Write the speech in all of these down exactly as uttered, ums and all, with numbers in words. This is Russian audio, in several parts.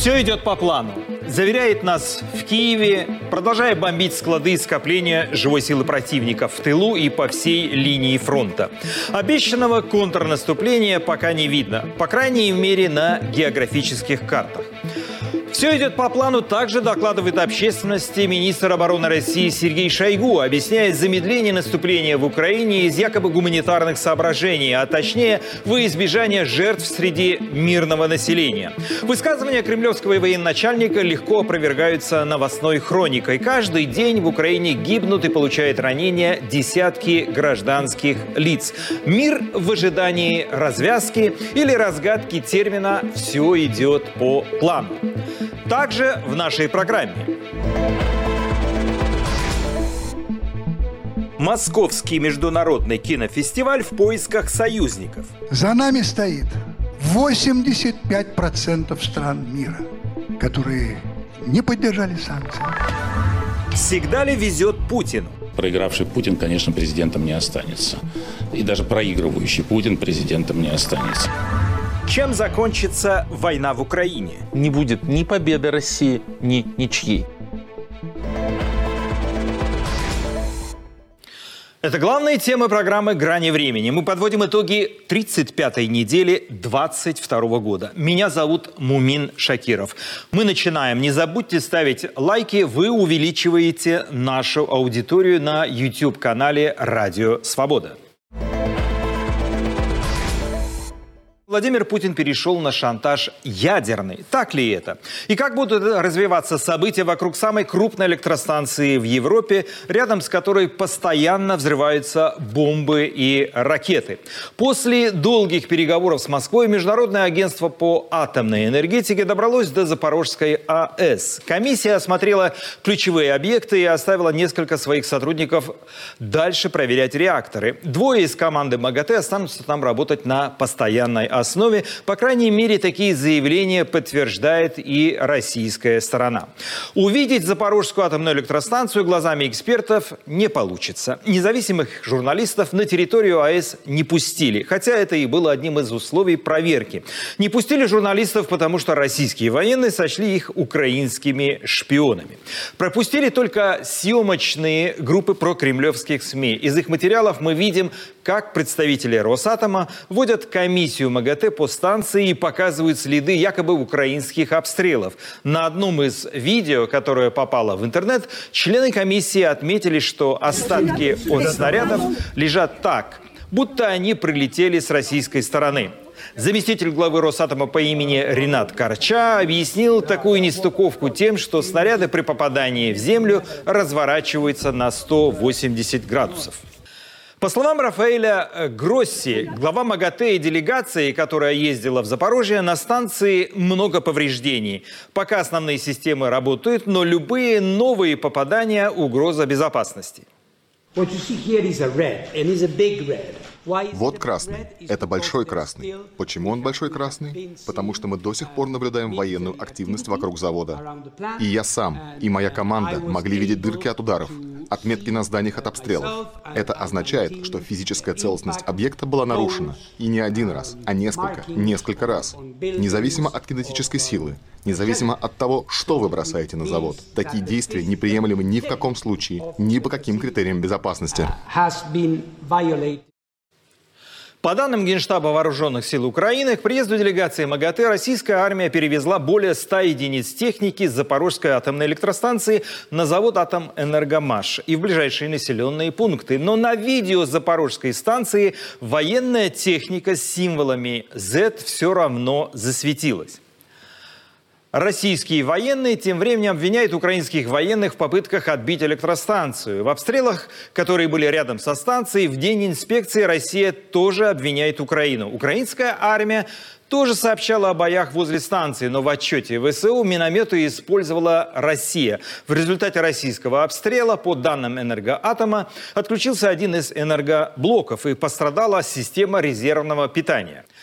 Все идет по плану. Заверяет нас в Киеве, продолжая бомбить склады и скопления живой силы противника в тылу и по всей линии фронта. Обещанного контрнаступления пока не видно, по крайней мере на географических картах. Все идет по плану, также докладывает общественности министр обороны России Сергей Шойгу, объясняя замедление наступления в Украине из якобы гуманитарных соображений, а точнее во избежание жертв среди мирного населения. Высказывания кремлевского военачальника легко опровергаются новостной хроникой. Каждый день в Украине гибнут и получают ранения десятки гражданских лиц. Мир в ожидании развязки или разгадки термина «все идет по плану». Также в нашей программе. Московский международный кинофестиваль в поисках союзников. За нами стоит восемьдесят пять процентов стран мира, которые не поддержали санкции. Всегда ли везет Путину? Проигравший Путин, конечно, президентом не останется. И даже проигрывающий Путин президентом не останется. Чем закончится война в Украине? Не будет ни победы России, ни ничьей. Это главные темы программы «Грани времени». Мы подводим итоги тридцать пятой недели двадцать второго года. Меня зовут Мумин Шакиров. Мы начинаем. Не забудьте ставить лайки. Вы увеличиваете нашу аудиторию на YouTube-канале «Радио Свобода». Владимир Путин перешел на шантаж ядерный. Так ли это? И как будут развиваться события вокруг самой крупной электростанции в Европе, рядом с которой постоянно взрываются бомбы и ракеты? После долгих переговоров с Москвой Международное агентство по атомной энергетике добралось до Запорожской АЭС. Комиссия осмотрела ключевые объекты и оставила несколько своих сотрудников дальше проверять реакторы. Двое из команды МАГАТЭ останутся там работать на постоянной основе. По крайней мере, такие заявления подтверждает и российская сторона. Увидеть Запорожскую атомную электростанцию глазами экспертов не получится. Независимых журналистов на территорию АЭС не пустили, хотя это и было одним из условий проверки. Не пустили журналистов, потому что российские военные сочли их украинскими шпионами. Пропустили только съемочные группы прокремлевских СМИ. Из их материалов мы видим, как представители Росатома вводят комиссию МАГАТЭ по станции и показывают следы якобы украинских обстрелов. На одном из видео, которое попало в интернет, члены комиссии отметили, что остатки от снарядов лежат так, будто они прилетели с российской стороны. Заместитель главы Росатома по имени Ринат Карча объяснил такую нестыковку тем, что снаряды при попадании в землю разворачиваются на сто восемьдесят градусов. По словам Рафаэля Гросси, глава МАГАТЭ и делегации, которая ездила в Запорожье, на станции много повреждений. Пока основные системы работают, но любые новые попадания – угроза безопасности. Вот красный. Это большой красный. Почему он большой красный? Потому что мы до сих пор наблюдаем военную активность вокруг завода. И я сам, и моя команда могли видеть дырки от ударов, отметки на зданиях от обстрелов. Это означает, что физическая целостность объекта была нарушена. И не один раз, а несколько, несколько раз. Независимо от кинетической силы, независимо от того, что вы бросаете на завод. Такие действия неприемлемы ни в каком случае, ни по каким критериям безопасности. По данным Генштаба Вооруженных сил Украины, к приезду делегации МАГАТЭ российская армия перевезла более ста единиц техники с Запорожской атомной электростанции на завод «Атомэнергомаш» и в ближайшие населенные пункты. Но на видео с Запорожской станции военная техника с символами зет все равно засветилась. Российские военные тем временем обвиняют украинских военных в попытках отбить электростанцию. В обстрелах, которые были рядом со станцией, в день инспекции Россия тоже обвиняет Украину. Украинская армия тоже сообщала о боях возле станции, но в отчете ВСУ минометы использовала Россия. В результате российского обстрела, по данным Энергоатома, отключился один из энергоблоков и пострадала система резервного питания.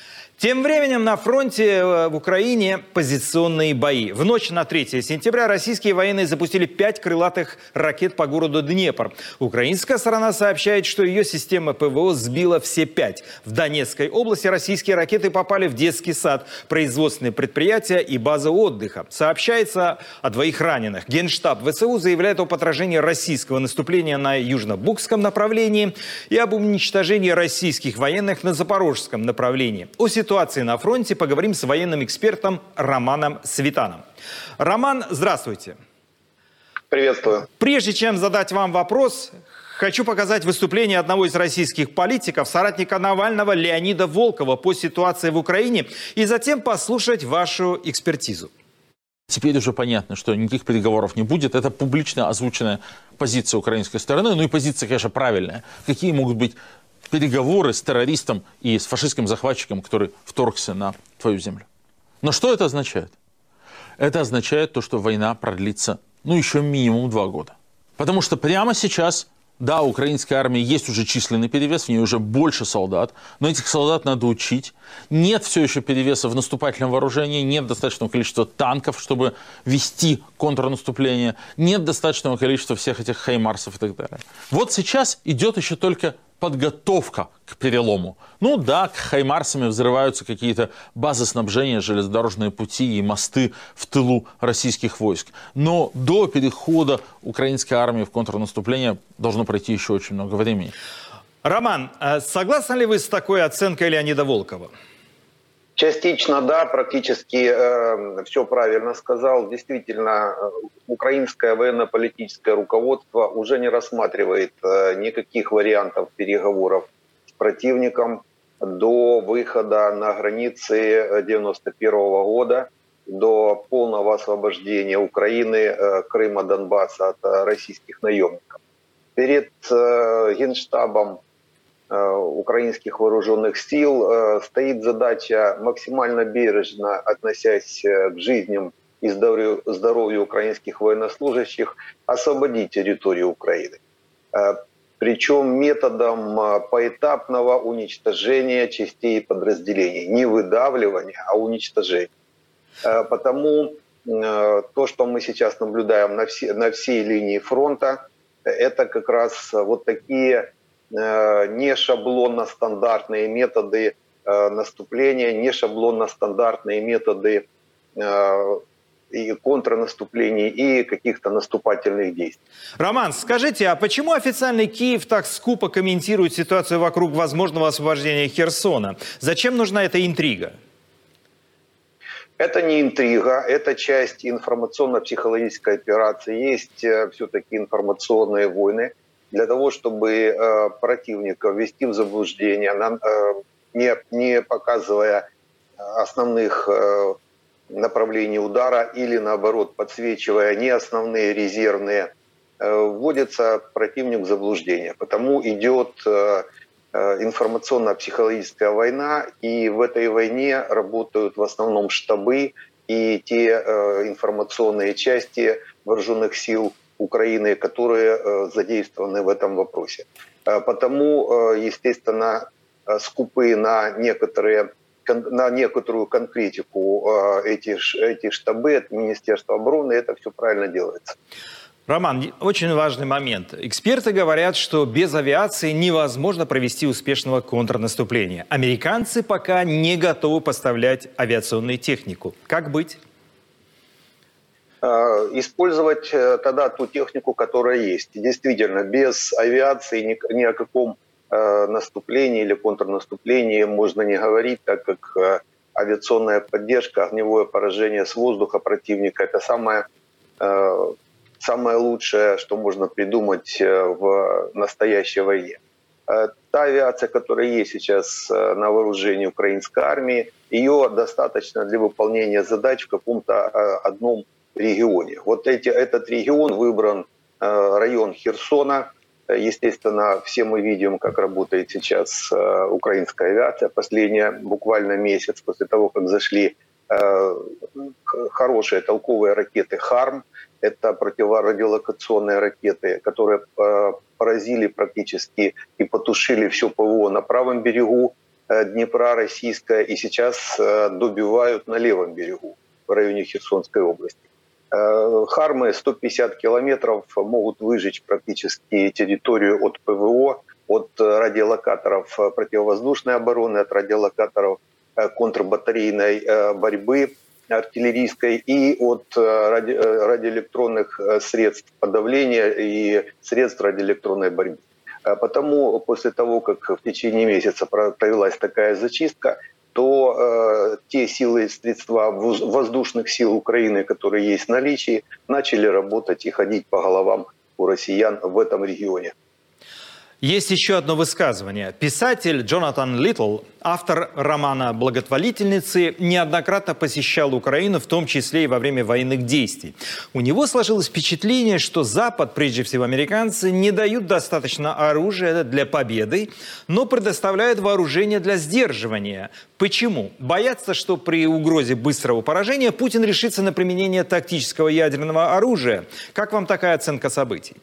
Тем временем на фронте в Украине позиционные бои. В ночь на третье сентября российские военные запустили пять крылатых ракет по городу Днепр. Украинская сторона сообщает, что ее система ПВО сбила все пять. В Донецкой области российские ракеты попали в детский сад, производственные предприятия и базы отдыха. Сообщается о двоих раненых. Генштаб ВСУ заявляет о отражении российского наступления на Южно-Букском направлении и об уничтожении российских военных на Запорожском направлении. О ситуации ситуации на фронте поговорим с военным экспертом Романом Светаном. Роман, здравствуйте. Приветствую. Прежде чем задать вам вопрос, хочу показать выступление одного из российских политиков, соратника Навального Леонида Волкова по ситуации в Украине, и затем послушать вашу экспертизу. Теперь уже понятно, что никаких переговоров не будет. Это публично озвученная позиция украинской стороны. Ну и позиция, конечно, правильная. Какие могут быть переговоры с террористом и с фашистским захватчиком, который вторгся на твою землю? Но что это означает? Это означает то, что война продлится, ну, еще минимум два года. Потому что прямо сейчас, да, у украинской армии есть уже численный перевес, в ней уже больше солдат, но этих солдат надо учить. Нет все еще перевеса в наступательном вооружении, нет достаточного количества танков, чтобы вести контрнаступление, нет достаточного количества всех этих хаймарсов и так далее. Вот сейчас идет еще только подготовка к перелому. Ну да, к хаймарсами взрываются какие-то базы снабжения, железнодорожные пути и мосты в тылу российских войск. Но до перехода украинской армии в контрнаступление должно пройти еще очень много времени. Роман, согласны ли вы с такой оценкой Леонида Волкова? Частично да, практически э, все правильно сказал. Действительно, украинское военно-политическое руководство уже не рассматривает э, никаких вариантов переговоров с противником до выхода на границы девяносто первого года, до полного освобождения Украины, э, Крыма, Донбасса от э, российских наемников. Перед э, Генштабом украинских вооруженных сил стоит задача, максимально бережно относясь к жизням и здоровью, здоровью украинских военнослужащих, освободить территорию Украины. Причем методом поэтапного уничтожения частей и подразделений. Не выдавливания, а уничтожения. Потому то, что мы сейчас наблюдаем на, все, на всей линии фронта, это как раз вот такие не шаблонно-стандартные методы э, наступления, не шаблонно-стандартные методы э, и контрнаступлений, и каких-то наступательных действий. Роман, скажите, а почему официальный Киев так скупо комментирует ситуацию вокруг возможного освобождения Херсона? Зачем нужна эта интрига? Это не интрига, это часть информационно-психологической операции. Есть э, все-таки информационные войны, для того, чтобы э, противника ввести в заблуждение, на, э, не, не показывая основных э, направлений удара или, наоборот, подсвечивая не основные резервные, э, вводится противник в заблуждение. Потому идет э, э, информационно-психологическая война, и в этой войне работают в основном штабы и те э, информационные части вооруженных сил Украины, которые э, задействованы в этом вопросе. Э, потому, э, естественно, э, скупы на, некоторые, кон, на некоторую конкретику э, эти, эти штабы от Министерства обороны, это все правильно делается. Роман, очень важный момент. Эксперты говорят, что без авиации невозможно провести успешного контрнаступления. Американцы пока не готовы поставлять авиационную технику. Как быть? Использовать тогда ту технику, которая есть. Действительно, без авиации ни, ни о каком э, наступлении или контрнаступлении можно не говорить, так как э, авиационная поддержка, огневое поражение с воздуха противника – это самое, э, самое лучшее, что можно придумать в настоящей войне. Э, та авиация, которая есть сейчас на вооружении украинской армии, ее достаточно для выполнения задач в каком-то э, одном регионе. Вот эти, этот регион выбран, э, район Херсона. Естественно, все мы видим, как работает сейчас э, украинская авиация. Последний буквально месяц после того, как зашли э, хорошие толковые ракеты «Харм», это противорадиолокационные ракеты, которые э, поразили практически и потушили все ПВО на правом берегу Днепра российская, и сейчас добивают на левом берегу, в районе Херсонской области. Хармы сто пятьдесят километров могут выжечь практически территорию от ПВО, от радиолокаторов противовоздушной обороны, от радиолокаторов контрбатарейной борьбы артиллерийской и от ради, радиоэлектронных средств подавления и средств радиоэлектронной борьбы. Потому после того, как в течение месяца провелась такая зачистка, то э, те силы и средства воздушных сил Украины, которые есть в наличии, начали работать и ходить по головам у россиян в этом регионе. Есть еще одно высказывание. Писатель Джонатан Литтл, автор романа «Благотворительницы», неоднократно посещал Украину, в том числе и во время военных действий. У него сложилось впечатление, что Запад, прежде всего американцы, не дают достаточно оружия для победы, но предоставляют вооружение для сдерживания. Почему? Боятся, что при угрозе быстрого поражения Путин решится на применение тактического ядерного оружия. Как вам такая оценка событий?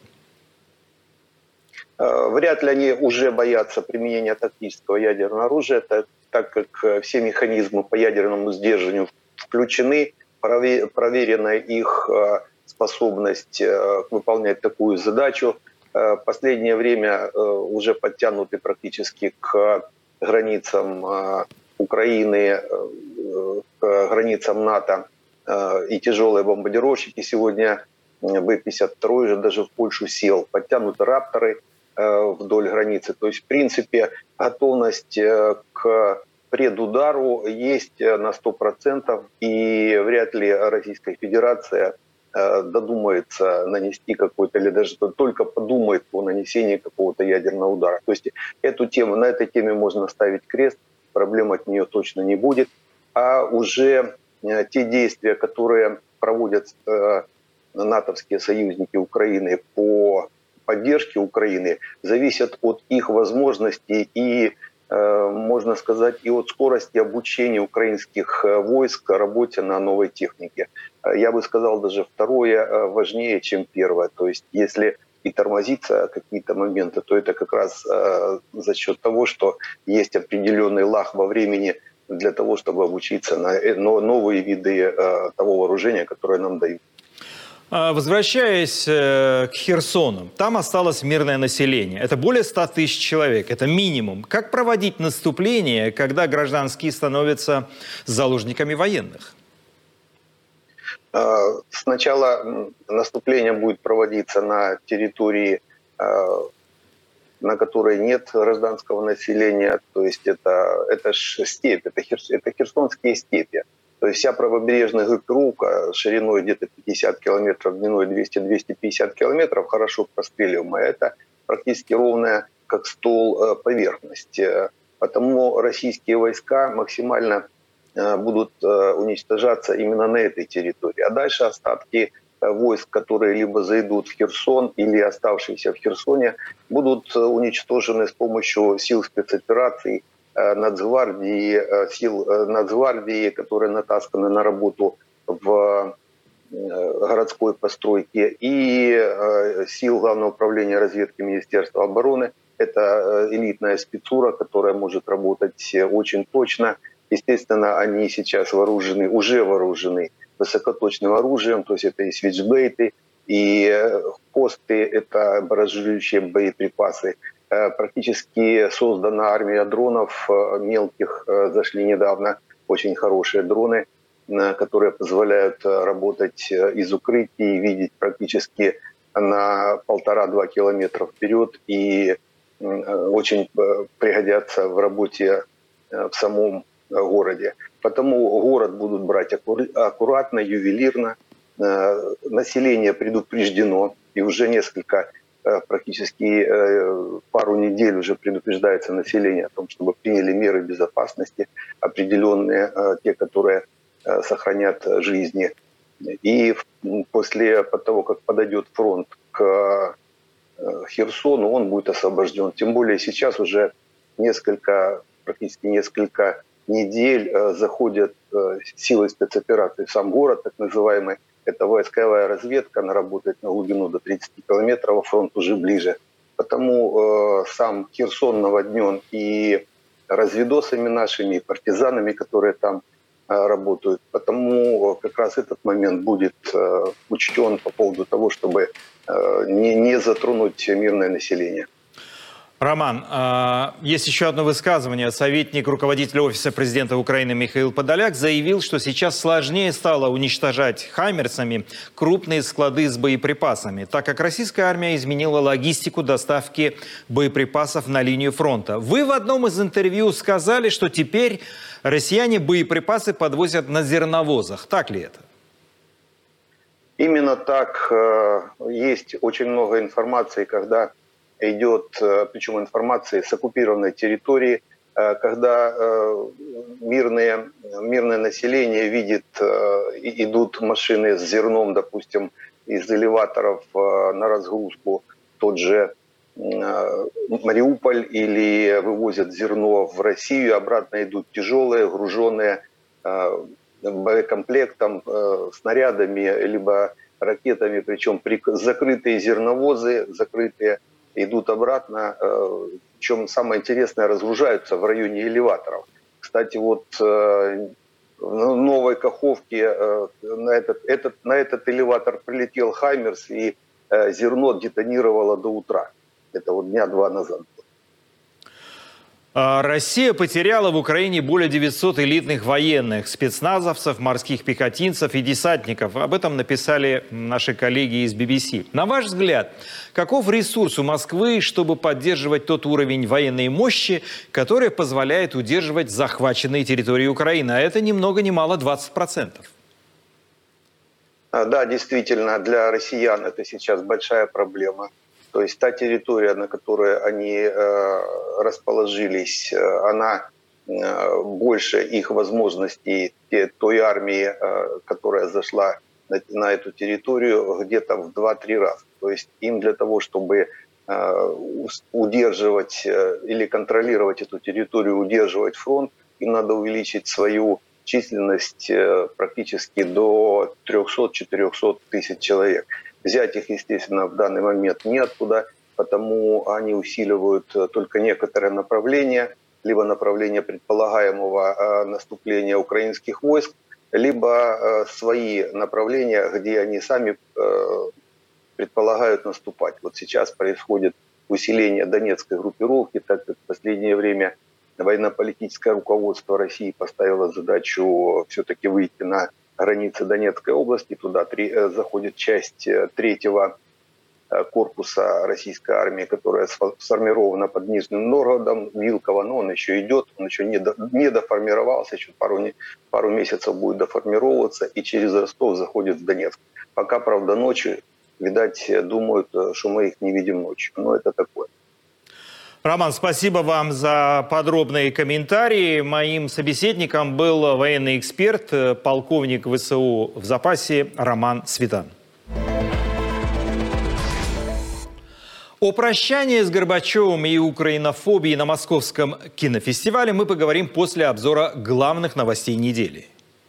Вряд ли они уже боятся применения тактического ядерного оружия, так как все механизмы по ядерному сдерживанию включены, проверена их способность выполнять такую задачу. В последнее время уже подтянуты практически к границам Украины, к границам НАТО и тяжелые бомбардировщики. Сегодня Бэ пятьдесят два уже даже в Польшу сел. Подтянуты рапторы вдоль границы. То есть, в принципе, готовность к предудару есть на сто процентов, и вряд ли Российская Федерация додумается нанести какой-то, или даже только подумает о нанесении какого-то ядерного удара. То есть эту тему, на этой теме можно ставить крест, проблем от нее точно не будет. А уже те действия, которые проводят натовские союзники Украины по поддержки Украины, зависят от их возможностей и, э, можно сказать, и от скорости обучения украинских войск работе на новой технике. Я бы сказал, даже второе важнее, чем первое. То есть, если и тормозится какие-то моменты, то это как раз э, за счет того, что есть определенный лаг во времени для того, чтобы обучиться на новые виды э, того вооружения, которое нам дают. Возвращаясь к Херсону, там осталось мирное население. Это более ста тысяч человек, это минимум. Как проводить наступление, когда гражданские становятся заложниками военных? Сначала наступление будет проводиться на территории, на которой нет гражданского населения. То есть это, это ж степь, это, херс, это херсонские степи. То есть вся правобережная группировка шириной где-то пятьдесят километров, длиной двести - двести пятьдесят километров, хорошо простреливаемая. Это практически ровная, как стол, поверхность. Потому российские войска максимально будут уничтожаться именно на этой территории. А дальше остатки войск, которые либо зайдут в Херсон, или оставшиеся в Херсоне, будут уничтожены с помощью сил спецопераций, Нацгвардии, сил Нацгвардии, которые натасканы на работу в городской постройке, и сил Главного управления разведки Министерства обороны. Это элитная спецура, которая может работать очень точно. Естественно, они сейчас вооружены, уже вооружены высокоточным оружием, то есть это и свитчбейты, и посты, это баражирующие боеприпасы. Практически создана армия дронов мелких, зашли недавно очень хорошие дроны, которые позволяют работать из укрытий, видеть практически на полтора-два километра вперед и очень пригодятся в работе в самом городе. Потому город будут брать аккуратно, ювелирно. Население предупреждено, и уже несколько, практически пару недель уже предупреждается население о том, чтобы приняли меры безопасности определенные, те, которые сохранят жизни. И после того, как подойдет фронт к Херсону, он будет освобожден. Тем более сейчас уже несколько, практически несколько недель заходят силы спецопераций в сам город, так называемый. Это войсковая разведка, она работает на глубину до тридцати километров, а фронт уже ближе. Потому э, сам Херсон наводнен и разведосами нашими, партизанами, которые там работают. Потому как раз этот момент будет учтен по поводу того, чтобы не, не затронуть мирное население. Роман, есть еще одно высказывание. Советник руководителя Офиса президента Украины Михаил Подоляк заявил, что сейчас сложнее стало уничтожать хаймерсами крупные склады с боеприпасами, так как российская армия изменила логистику доставки боеприпасов на линию фронта. Вы в одном из интервью сказали, что теперь россияне боеприпасы подвозят на зерновозах. Так ли это? Именно так. Есть очень много информации, когда идет, причем информации с оккупированной территории, когда мирное, мирное население видит, идут машины с зерном, допустим, из элеваторов на разгрузку, тот же Мариуполь, или вывозят зерно в Россию, обратно идут тяжелые, груженные боекомплектом, снарядами, либо ракетами, причем закрытые зерновозы, закрытые, идут обратно, причем самое интересное, разгружаются в районе элеваторов. Кстати, вот в Новой Каховке на этот, этот, на этот элеватор прилетел «Хаймерс», и зерно детонировало до утра. Это вот дня два назад. Россия потеряла в Украине более девятисот элитных военных, спецназовцев, морских пехотинцев и десантников. Об этом написали наши коллеги из би би си. На ваш взгляд, каков ресурс у Москвы, чтобы поддерживать тот уровень военной мощи, который позволяет удерживать захваченные территории Украины? А это ни много ни мало двадцать процентов. Да, действительно, для россиян это сейчас большая проблема. То есть та территория, на которой они э, расположились, э, она э, больше их возможностей той армии, э, которая зашла на, на эту территорию, где-то в два-три раза. То есть им для того, чтобы э, удерживать э, или контролировать эту территорию, удерживать фронт, им надо увеличить свою численность э, практически до трёхсот-четырёхсот тысяч человек. Взять их, естественно, в данный момент неоткуда, потому они усиливают только некоторые направления, либо направление предполагаемого наступления украинских войск, либо свои направления, где они сами предполагают наступать. Вот сейчас происходит усиление донецкой группировки, так как в последнее время военно-политическое руководство России поставило задачу все-таки выйти на границы Донецкой области. Туда три, заходит часть третьего корпуса российской армии, которая сформирована под Нижним Новгородом, Вилково, но он еще идет, он еще не, до, не доформировался, еще пару, пару месяцев будет доформировываться, и через Ростов заходит в Донецк. Пока, правда, ночью, видать, думают, что мы их не видим ночью, но это такое. Роман, спасибо вам за подробные комментарии. Моим собеседником был военный эксперт, полковник вэ эс у в запасе Роман Светан. О прощании с Горбачевым и украинофобии на Московском кинофестивале мы поговорим после обзора главных новостей недели.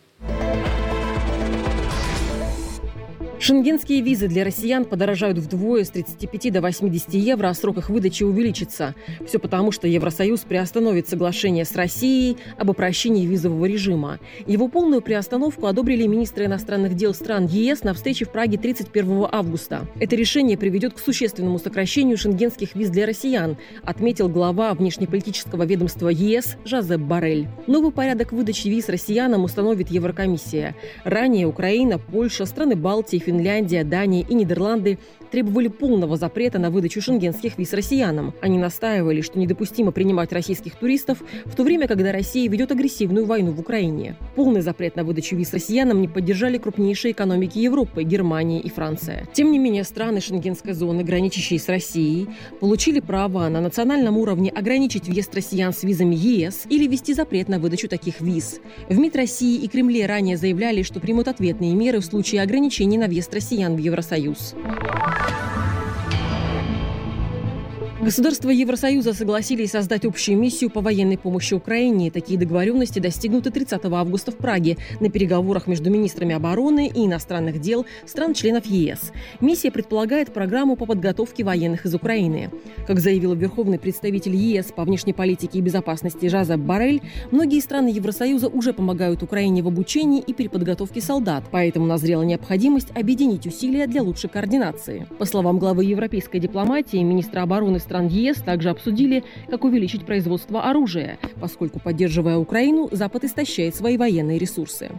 Шенгенские визы для россиян подорожают вдвое, с тридцати пяти до восьмидесяти евро, а срок их выдачи увеличится. Все потому, что Евросоюз приостановит соглашение с Россией об упрощении визового режима. Его полную приостановку одобрили министры иностранных дел стран е эс на встрече в Праге тридцать первого августа. Это решение приведет к существенному сокращению шенгенских виз для россиян, отметил глава внешнеполитического ведомства е эс Жозеп Боррель. Новый порядок выдачи виз россиянам установит Еврокомиссия. Ранее Украина, Польша, страны Балтии, Финляндия, Дания и Нидерланды требовали полного запрета на выдачу шенгенских виз россиянам. Они настаивали, что недопустимо принимать российских туристов в то время, когда Россия ведет агрессивную войну в Украине. Полный запрет на выдачу виз россиянам не поддержали крупнейшие экономики Европы – Германия и Франция. Тем не менее, страны шенгенской зоны, граничащие с Россией, получили право на национальном уровне ограничить въезд россиян с визами е эс или ввести запрет на выдачу таких виз. В МИД России и Кремле ранее заявляли, что примут ответные меры в случае ограничений на въезд россиян в Евросоюз. Государства Евросоюза согласились создать общую миссию по военной помощи Украине. Такие договоренности достигнуты тридцатого августа в Праге на переговорах между министрами обороны и иностранных дел стран-членов ЕС. Миссия предполагает программу по подготовке военных из Украины. Как заявил верховный представитель ЕС по внешней политике и безопасности Жозеп Боррель, многие страны Евросоюза уже помогают Украине в обучении и переподготовке солдат, поэтому назрела необходимость объединить усилия для лучшей координации. По словам главы европейской дипломатии, министра обороны стран ЕС также обсудили, как увеличить производство оружия, поскольку, поддерживая Украину, Запад истощает свои военные ресурсы.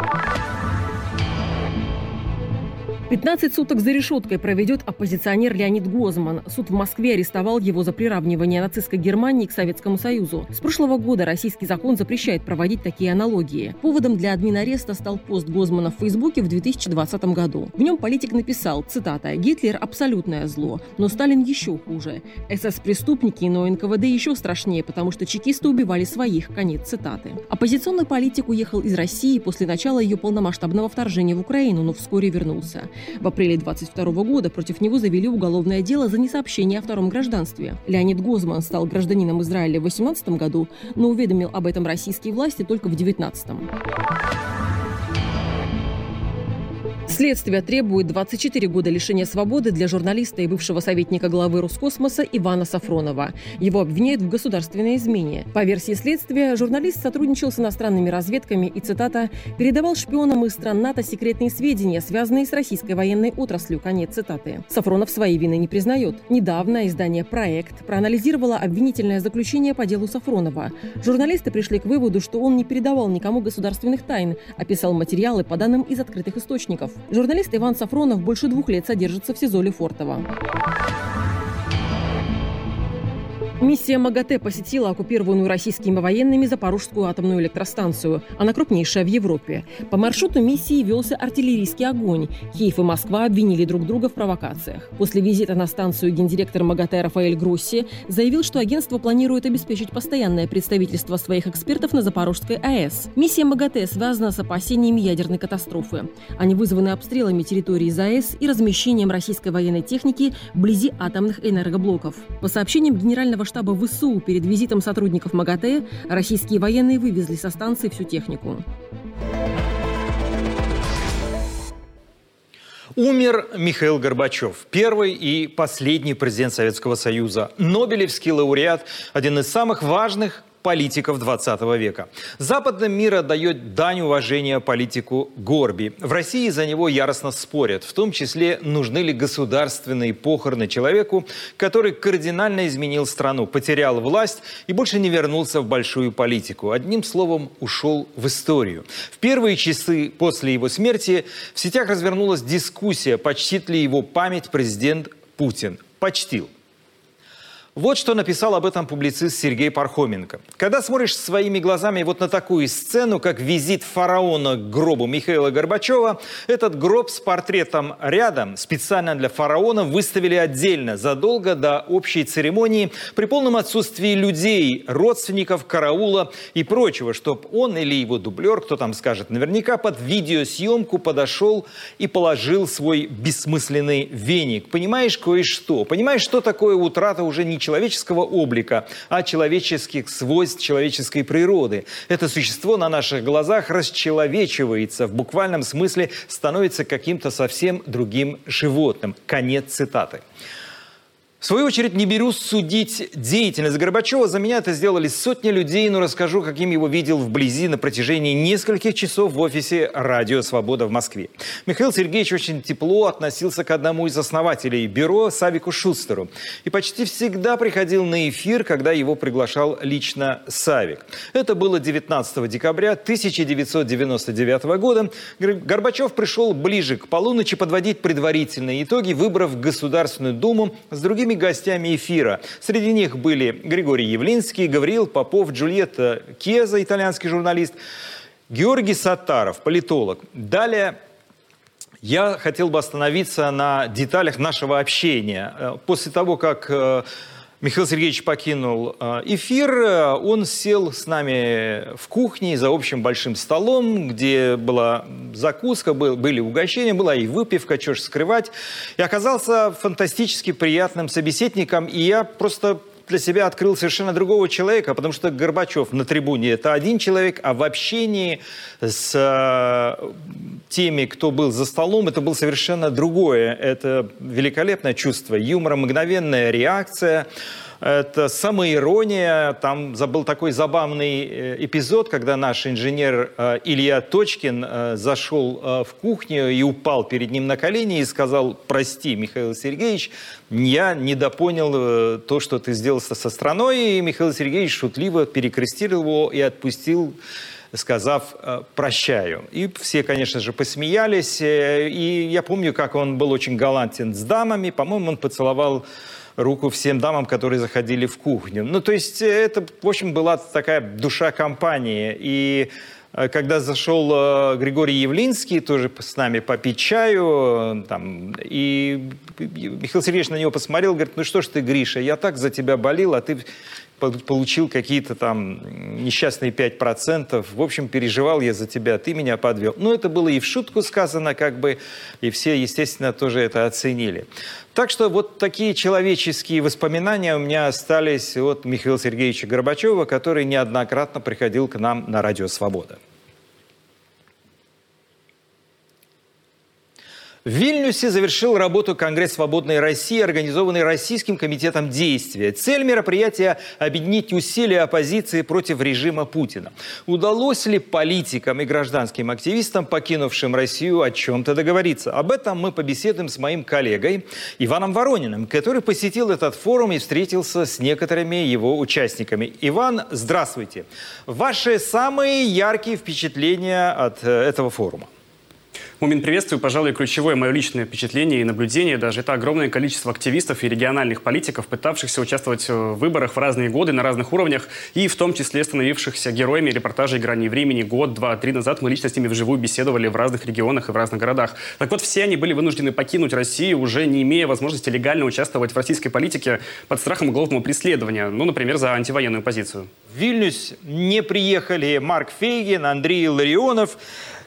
пятнадцать суток за решеткой проведет оппозиционер Леонид Гозман. Суд в Москве арестовал его за приравнивание нацистской Германии к Советскому Союзу. С прошлого года российский закон запрещает проводить такие аналогии. Поводом для админ-ареста стал пост Гозмана в Фейсбуке в две тысячи двадцатом году. В нем политик написал, цитата, «Гитлер – абсолютное зло, но Сталин еще хуже. СС-преступники, но эн ка вэ дэ еще страшнее, потому что чекисты убивали своих». Конец цитаты. Оппозиционный политик уехал из России после начала ее полномасштабного вторжения в Украину, но вскоре вернулся. В апреле двадцать второго года против него завели уголовное дело за несообщение о втором гражданстве. Леонид Гозман стал гражданином Израиля в две тысячи восемнадцатом году, но уведомил об этом российские власти только в две тысячи девятнадцатом. Следствие требует двадцать четыре года лишения свободы для журналиста и бывшего советника главы Роскосмоса Ивана Сафронова. Его обвиняют в государственной измене. По версии следствия, журналист сотрудничал с иностранными разведками и, цитата, «передавал шпионам из стран НАТО секретные сведения, связанные с российской военной отраслью». Конец цитаты. Сафронов своей вины не признает. Недавно издание «Проект» проанализировало обвинительное заключение по делу Сафронова. Журналисты пришли к выводу, что он не передавал никому государственных тайн, описал материалы по данным из открытых источников. Журналист Иван Сафронов больше двух лет содержится в СИЗО Лефортово. Миссия МАГАТЭ посетила оккупированную российскими военными Запорожскую атомную электростанцию. Она крупнейшая в Европе. По маршруту миссии велся артиллерийский огонь. Киев и Москва обвинили друг друга в провокациях. После визита на станцию гендиректор МАГАТЭ Рафаэль Гросси заявил, что агентство планирует обеспечить постоянное представительство своих экспертов на Запорожской АЭС. Миссия МАГАТЭ связана с опасениями ядерной катастрофы. Они вызваны обстрелами территории ЗАЭС и размещением российской военной техники вблизи атомных энергоблоков. По сообщениям Генерального штаба вэ эс у, перед визитом сотрудников МАГАТЭ российские военные вывезли со станции всю технику. Умер Михаил Горбачев, первый и последний президент Советского Союза, нобелевский лауреат, один из самых важных политиков двадцатого века. Западный мир отдает дань уважения политику Горби. В России за него яростно спорят, в том числе, нужны ли государственные похороны человеку, который кардинально изменил страну, потерял власть и больше не вернулся в большую политику. Одним словом, ушел в историю. В первые часы после его смерти в сетях развернулась дискуссия, почтит ли его память президент Путин. Почтил. Вот что написал об этом публицист Сергей Пархоменко. Когда смотришь своими глазами вот на такую сцену, как визит фараона к гробу Михаила Горбачева, этот гроб с портретом рядом специально для фараона выставили отдельно, задолго до общей церемонии, при полном отсутствии людей, родственников, караула и прочего, чтобы он или его дублер, кто там скажет, наверняка под видеосъемку подошел и положил свой бессмысленный веник. Понимаешь кое-что? Понимаешь, что такое утрата уже не человеческого облика, а человеческих свойств человеческой природы. Это существо на наших глазах расчеловечивается, в буквальном смысле становится каким-то совсем другим животным. Конец цитаты. В свою очередь, не берусь судить деятельность Горбачева. За меня это сделали сотни людей, но расскажу, каким его видел вблизи на протяжении нескольких часов в офисе «Радио Свобода» в Москве. Михаил Сергеевич очень тепло относился к одному из основателей бюро, Савику Шустеру. И почти всегда приходил на эфир, когда его приглашал лично Савик. Это было девятнадцатого декабря тысяча девятьсот девяносто девятого года. Горбачев пришел ближе к полуночи подводить предварительные итоги, выбрав Государственную Думу с другими гостями эфира. Среди них были Григорий Явлинский, Гавриил Попов, Джульетта Кеза, итальянский журналист, Георгий Саттаров, политолог. Далее я хотел бы остановиться на деталях нашего общения. После того, как Михаил Сергеевич покинул эфир, он сел с нами в кухне за общим большим столом, где была закуска, были угощения, была и выпивка, чего ж скрывать. И оказался фантастически приятным собеседником, и я просто для себя открыл совершенно другого человека, потому что Горбачев на трибуне – это один человек, а в общении с теми, кто был за столом, это было совершенно другое. Это великолепное чувство юмора, мгновенная реакция. Это самоирония. Там был такой забавный эпизод, когда наш инженер Илья Точкин зашел в кухню и упал перед ним на колени и сказал: «Прости, Михаил Сергеевич, я недопонял то, что ты сделал со страной». И Михаил Сергеевич шутливо перекрестил его и отпустил, сказав «прощаю». И все, конечно же, посмеялись. И я помню, как он был очень галантен с дамами. По-моему, он поцеловал руку всем дамам, которые заходили в кухню. Ну, то есть это, в общем, была такая душа компании. И когда зашел Григорий Явлинский, тоже с нами попить чаю, там, и Михаил Сергеевич на него посмотрел, говорит: «Ну что ж ты, Гриша, я так за тебя болел, а ты получил какие-то там несчастные пять процентов. В общем, переживал я за тебя, ты меня подвел». Ну, это было и в шутку сказано, как бы, и все, естественно, тоже это оценили. Так что вот такие человеческие воспоминания у меня остались от Михаила Сергеевича Горбачева, который неоднократно приходил к нам на Радио Свобода. В Вильнюсе завершил работу Конгресс «Свободной России», организованный Российским комитетом действия. Цель мероприятия – объединить усилия оппозиции против режима Путина. Удалось ли политикам и гражданским активистам, покинувшим Россию, о чем-то договориться? Об этом мы побеседуем с моим коллегой Иваном Ворониным, который посетил этот форум и встретился с некоторыми его участниками. Иван, здравствуйте. Ваши самые яркие впечатления от этого форума? Мумин, приветствую. Пожалуй, ключевое мое личное впечатление и наблюдение даже это огромное количество активистов и региональных политиков, пытавшихся участвовать в выборах в разные годы, на разных уровнях, и в том числе становившихся героями репортажей «Грани времени». Год, два, три назад мы лично с ними вживую беседовали в разных регионах и в разных городах. Так вот, все они были вынуждены покинуть Россию, уже не имея возможности легально участвовать в российской политике под страхом уголовного преследования, ну, например, за антивоенную позицию. В Вильнюс не приехали Марк Фейгин, Андрей Илларионов,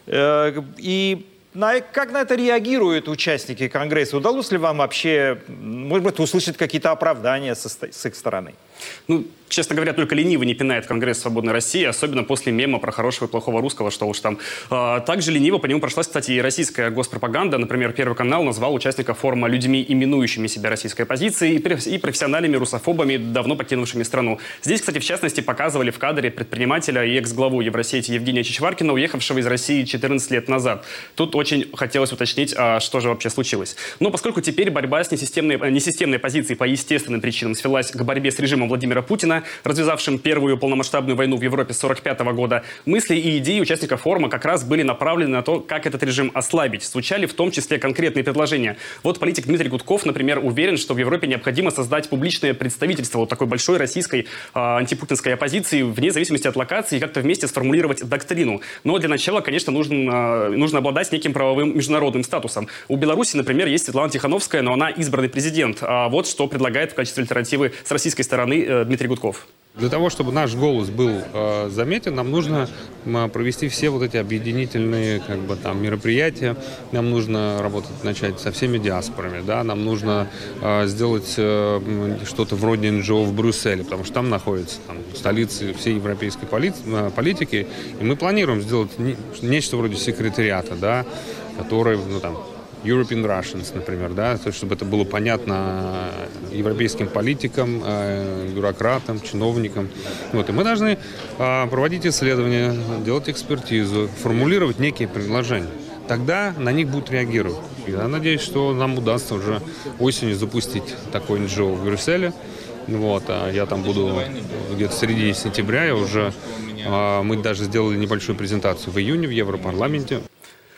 э, и... Как на это реагируют участники Конгресса? Удалось ли вам вообще, может быть, услышать какие-то оправдания с их стороны? Ну, честно говоря, только ленивый не пинает Конгресс «Свободной России», особенно после мема про хорошего и плохого русского, что уж там. А, также лениво по нему прошлась, кстати, и российская госпропаганда. Например, Первый канал назвал участников форума людьми, именующими себя российской оппозицией, и профессиональными русофобами, давно покинувшими страну. Здесь, кстати, в частности, показывали в кадре предпринимателя и экс-главу Евросети Евгения Чичваркина, уехавшего из России четырнадцать лет назад. Тут очень хотелось уточнить, а что же вообще случилось. Но поскольку теперь борьба с несистемной, несистемной позицией по естественным причинам свелась к борьбе с режимом Владимира Путина, развязавшим первую полномасштабную войну в Европе с сорок пятого года, мысли и идеи участников форума как раз были направлены на то, как этот режим ослабить. Звучали в том числе конкретные предложения. Вот политик Дмитрий Гудков, например, уверен, что в Европе необходимо создать публичное представительство вот такой большой российской э, антипутинской оппозиции вне зависимости от локации и как-то вместе сформулировать доктрину. Но для начала, конечно, нужно, э, нужно обладать неким правовым международным статусом. У Беларуси, например, есть Светлана Тихановская, но она избранный президент. А вот что предлагает в качестве альтернативы с российской стороны э, Дмитрий Гудков. Для того, чтобы наш голос был э, заметен, нам нужно э, провести все вот эти объединительные как бы, там, мероприятия. Нам нужно работать, начать со всеми диаспорами. Да? Нам нужно э, сделать э, что-то вроде эн джи о в Брюсселе, потому что там находится там, столица всей европейской поли политики. И мы планируем сделать не, нечто вроде секретариата, да, который, ну, там, European Russians, например, да, то, чтобы это было понятно европейским политикам, э, бюрократам, чиновникам. Вот. И мы должны э, проводить исследования, делать экспертизу, формулировать некие предложения. Тогда на них будут реагировать. Я надеюсь, что нам удастся уже осенью запустить такой эн джи о в Брюсселе. Вот, а я там буду где-то в середине сентября. Я уже, э, мы даже сделали небольшую презентацию в июне в Европарламенте.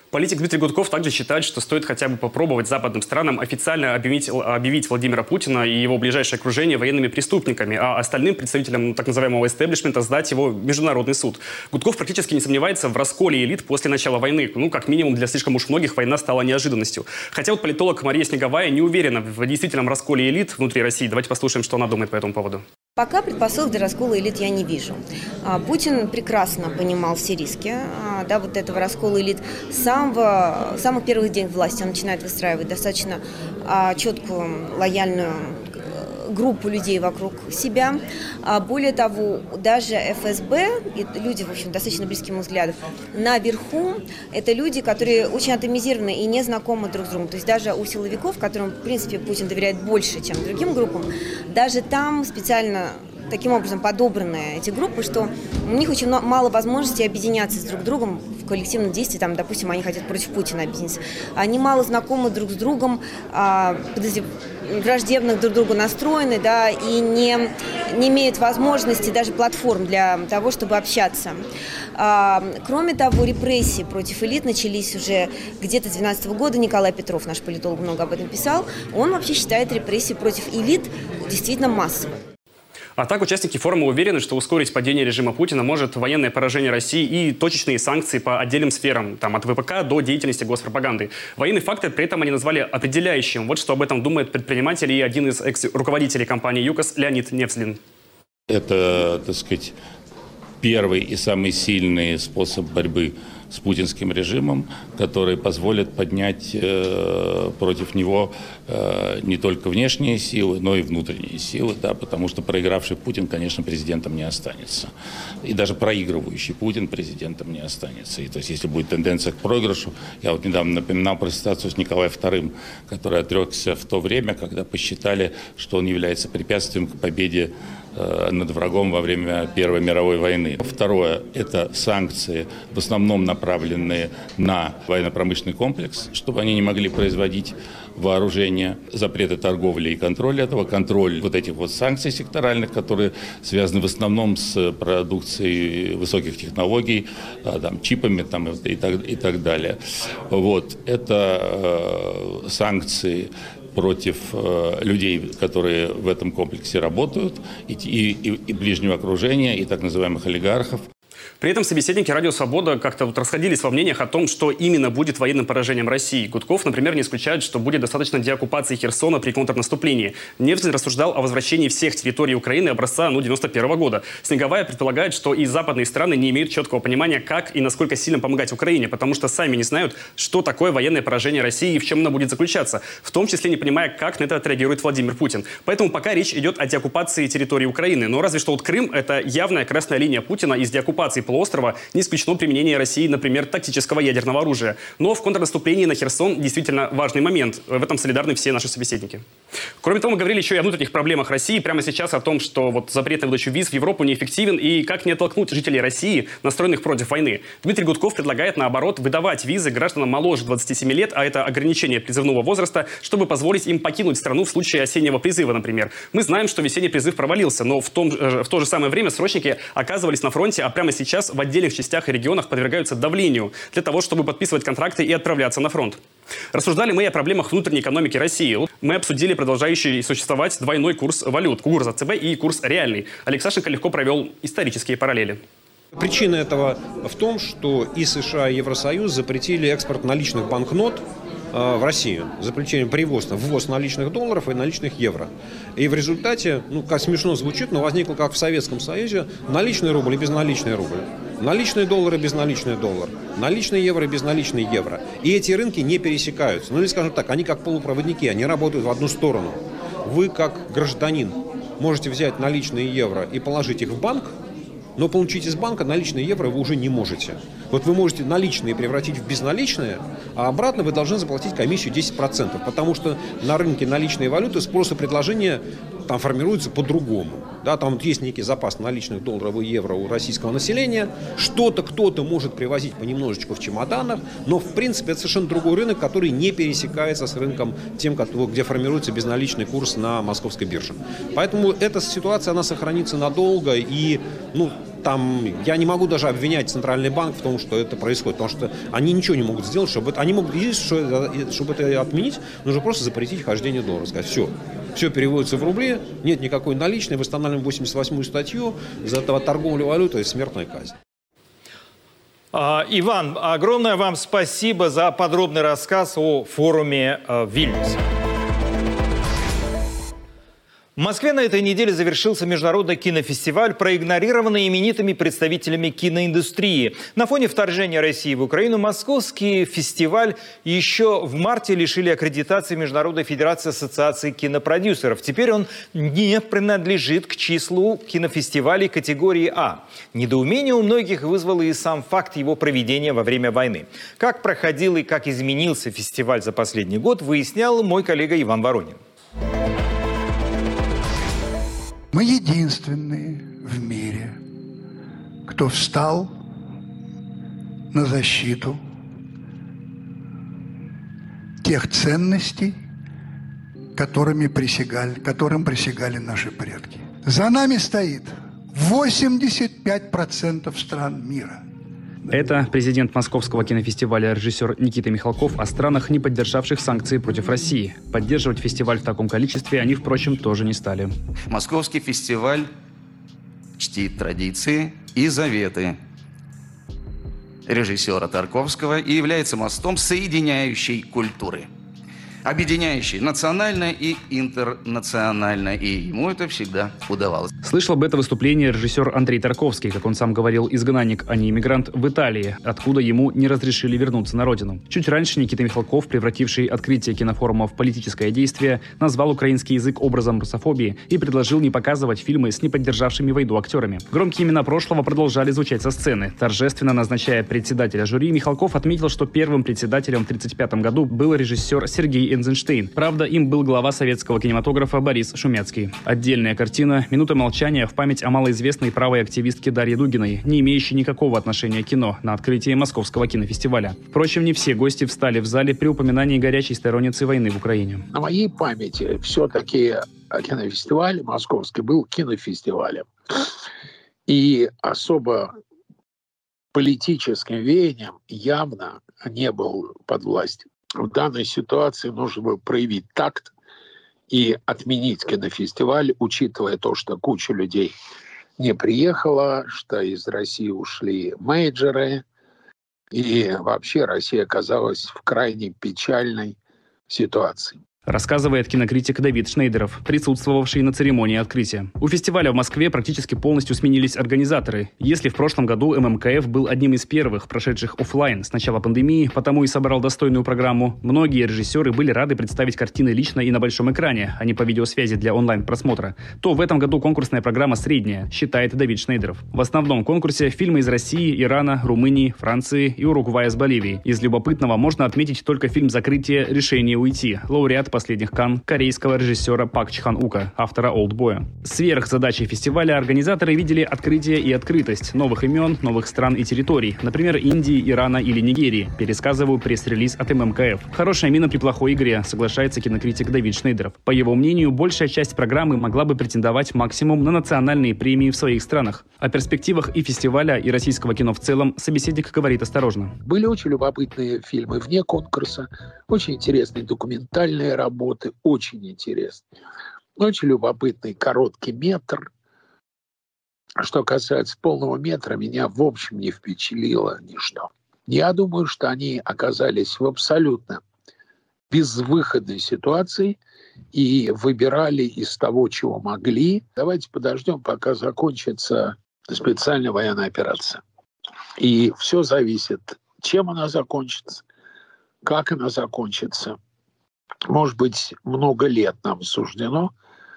Политик Дмитрий Гудков также считает, что стоит хотя бы попробовать западным странам официально объявить, объявить Владимира Путина и его ближайшее окружение военными преступниками, а остальным представителям так называемого истеблишмента сдать его в международный суд. Гудков практически не сомневается в расколе элит после начала войны. Ну, как минимум, для слишком уж многих война стала неожиданностью. Хотя вот политолог Мария Снеговая не уверена в действительном расколе элит внутри России. Давайте послушаем, что она думает по этому поводу. Пока предпосылок для раскола элит я не вижу. Путин прекрасно понимал все риски, да, вот этого раскола элит. С самого, с самых первых дней власти он начинает выстраивать достаточно четкую, лояльную группу людей вокруг себя. Более того, даже эф эс бэ, люди, в общем, достаточно близким взглядам, наверху это люди, которые очень атомизированы и не знакомы друг с другом. То есть даже у силовиков, которым, в принципе, Путин доверяет больше, чем другим группам, даже там специально таким образом подобраны эти группы, что у них очень мало возможностей объединяться с друг другом в коллективном действии. Там, допустим, они хотят против Путина объединиться. Они мало знакомы друг с другом, враждебно друг к другу настроены, да, и не, не имеют возможности, даже платформ для того, чтобы общаться. Кроме того, репрессии против элит начались уже где-то с две тысячи двенадцатого года. Николай Петров, наш политолог, много об этом писал. Он вообще считает репрессии против элит действительно массовыми. А так участники форума уверены, что ускорить падение режима Путина может военное поражение России и точечные санкции по отдельным сферам, там, от вэ пэ ка до деятельности госпропаганды. Военный фактор при этом они назвали определяющим. Вот что об этом думает предприниматель и один из экс-руководителей компании ЮКОС Леонид Невзлин. Это, так сказать, первый и самый сильный способ борьбы с путинским режимом, который позволит поднять э, против него э, не только внешние силы, но и внутренние силы, да, потому что проигравший Путин, конечно, президентом не останется. И даже проигрывающий Путин президентом не останется. И, то есть, если будет тенденция к проигрышу, я вот недавно напоминал про ситуацию с Николаем вторым, который отрекся в то время, когда посчитали, что он является препятствием к победе э, над врагом во время Первой мировой войны. Второе – это санкции, в основном направленные на военно-промышленный комплекс, чтобы они не могли производить вооружение, запреты торговли и контроль этого, контроль вот этих вот санкций секторальных, которые связаны в основном с продукцией высоких технологий, там, чипами там, и, так, и так далее. Вот. Это э, санкции против э, людей, которые в этом комплексе работают, и, и, и ближнего окружения, и так называемых олигархов. При этом собеседники «Радио Свобода» как-то вот расходились во мнениях о том, что именно будет военным поражением России. Гудков, например, не исключает, что будет достаточно деоккупации Херсона при контрнаступлении. Невзлин рассуждал о возвращении всех территорий Украины образца ну, девяносто первого года. Снеговая предполагает, что и западные страны не имеют четкого понимания, как и насколько сильно помогать Украине, потому что сами не знают, что такое военное поражение России и в чем оно будет заключаться, в том числе не понимая, как на это отреагирует Владимир Путин. Поэтому пока речь идет о деоккупации территории Украины. Но разве что вот Крым – это явная красная линия Путина из деоккупации полуострова, не исключено применение России, например, тактического ядерного оружия. Но в контрнаступлении на Херсон действительно важный момент. В этом солидарны все наши собеседники. Кроме того, мы говорили еще и о внутренних проблемах России. Прямо сейчас о том, что вот запрет на выдачу виз в Европу неэффективен и как не оттолкнуть жителей России, настроенных против войны. Дмитрий Гудков предлагает, наоборот, выдавать визы гражданам моложе двадцати семи лет, а это ограничение призывного возраста, чтобы позволить им покинуть страну в случае осеннего призыва, например. Мы знаем, что весенний призыв провалился, но в, том, в то же самое время срочники оказывались на фронте, а прямо сейчас в отдельных частях и регионах подвергаются давлению для того, чтобы подписывать контракты и отправляться на фронт. Рассуждали мы и о проблемах внутренней экономики России. Мы обсудили продолжающий существовать двойной курс валют. Курс а цэ бэ и курс реальный. Алексашенко легко провел исторические параллели. Причина этого в том, что и США, и Евросоюз запретили экспорт наличных банкнот в Россию, запрещение привоз, ввоз наличных долларов и наличных евро. И в результате, ну, как смешно звучит, но возникло, как в Советском Союзе, наличный рубль и безналичный рубль. Наличные доллары, безналичный доллар. Наличные евро, безналичный евро. И эти рынки не пересекаются. Ну или, скажем так, они как полупроводники, они работают в одну сторону. Вы, как гражданин, можете взять наличные евро и положить их в банк, но получить из банка наличные евро вы уже не можете. Вот вы можете наличные превратить в безналичные, а обратно вы должны заплатить комиссию десять процентов, потому что на рынке наличной валюты спрос и предложение там формируется по-другому. Да, там вот есть некий запас наличных долларов и евро у российского населения. Что-то кто-то может привозить понемножечку в чемоданах, но в принципе это совершенно другой рынок, который не пересекается с рынком тем, где формируется безналичный курс на московской бирже. Поэтому эта ситуация, она сохранится надолго и, ну, Там я не могу даже обвинять Центральный банк в том, что это происходит, потому что они ничего не могут сделать, чтобы это, они могут, единственное, чтобы это отменить, нужно просто запретить хождение доллара, сказать, все, все переводится в рубли, нет никакой наличной, восстанавливаем восемьдесят восьмую статью, за этого торговлю валютой смертная казнь. А, Иван, огромное вам спасибо за подробный рассказ о форуме а, в Вильнюсе. В Москве на этой неделе завершился международный кинофестиваль, проигнорированный именитыми представителями киноиндустрии. На фоне вторжения России в Украину московский фестиваль еще в марте лишили аккредитации Международной Федерации Ассоциации кинопродюсеров. Теперь он не принадлежит к числу кинофестивалей категории А. Недоумение у многих вызвал и сам факт его проведения во время войны. Как проходил и как изменился фестиваль за последний год, выяснял мой коллега Иван Воронин. Мы единственные в мире, кто встал на защиту тех ценностей, которыми присягали, которым присягали наши предки. За нами стоит восемьдесят пять процентов стран мира. Это президент Московского кинофестиваля режиссер Никита Михалков о странах, не поддержавших санкции против России. Поддерживать фестиваль в таком количестве они, впрочем, тоже не стали. Московский фестиваль чтит традиции и заветы режиссера Тарковского и является мостом соединяющей культуры, объединяющей национальное и интернациональное, и ему это всегда удавалось. Слышал об этом выступлении режиссер Андрей Тарковский, как он сам говорил, изгнанник, а не иммигрант, в Италии, откуда ему не разрешили вернуться на родину. Чуть раньше Никита Михалков, превративший открытие кинофорума в политическое действие, назвал украинский язык образом русофобии и предложил не показывать фильмы с не поддержавшими войну актерами. Громкие имена прошлого продолжали звучать со сцены. Торжественно назначая председателя жюри, Михалков отметил, что первым председателем в тысяча девятьсот тридцать пятом году был режиссер Сергей Эйзенштейн. Правда, им был глава советского кинематографа Борис Шумяцкий. Отдельная картина «Минута молчания» в память о малоизвестной правой активистке Дарье Дугиной, не имеющей никакого отношения к кино, на открытии Московского кинофестиваля. Впрочем, не все гости встали в зале при упоминании горячей сторонницы войны в Украине. На моей памяти все-таки кинофестиваль московский был кинофестивалем. И особо политическим веянием явно не был под властью. В данной ситуации нужно было проявить такт и отменить кинофестиваль, учитывая то, что куча людей не приехала, что из России ушли мейджеры, и вообще Россия оказалась в крайне печальной ситуации. Рассказывает кинокритик Давид Шнейдеров, присутствовавший на церемонии открытия. У фестиваля в Москве практически полностью сменились организаторы. Если в прошлом году эм эм ка эф был одним из первых, прошедших офлайн с начала пандемии, потому и собрал достойную программу, многие режиссеры были рады представить картины лично и на большом экране, а не по видеосвязи для онлайн-просмотра, то в этом году конкурсная программа средняя, считает Давид Шнейдеров. В основном конкурсе фильмы из России, Ирана, Румынии, Франции и Уругвая с Боливией. Из любопытного можно отметить только фильм «Закрытие. Решение уйти», лауреат последних Канн корейского режиссера Пак Чхан Ука, автора «Олдбоя». Сверх задачи фестиваля организаторы видели открытие и открытость новых имен, новых стран и территорий, например, Индии, Ирана или Нигерии. Пересказываю пресс-релиз от эм эм ка эф. Хорошая мина при плохой игре, соглашается кинокритик Давид Шнейдеров. По его мнению, большая часть программы могла бы претендовать максимум на национальные премии в своих странах. О перспективах и фестиваля, и российского кино в целом собеседник говорит осторожно. Были очень любопытные фильмы вне конкурса, очень интересные документальные работы, очень интересные. Очень любопытный короткий метр. Что касается полного метра, меня в общем не впечатлило ничто. Я думаю, что они оказались в абсолютно безвыходной ситуации и выбирали из того, чего могли. Давайте подождем, пока закончится специальная военная операция. И все зависит, чем она закончится, как она закончится. Может быть, много лет нам суждено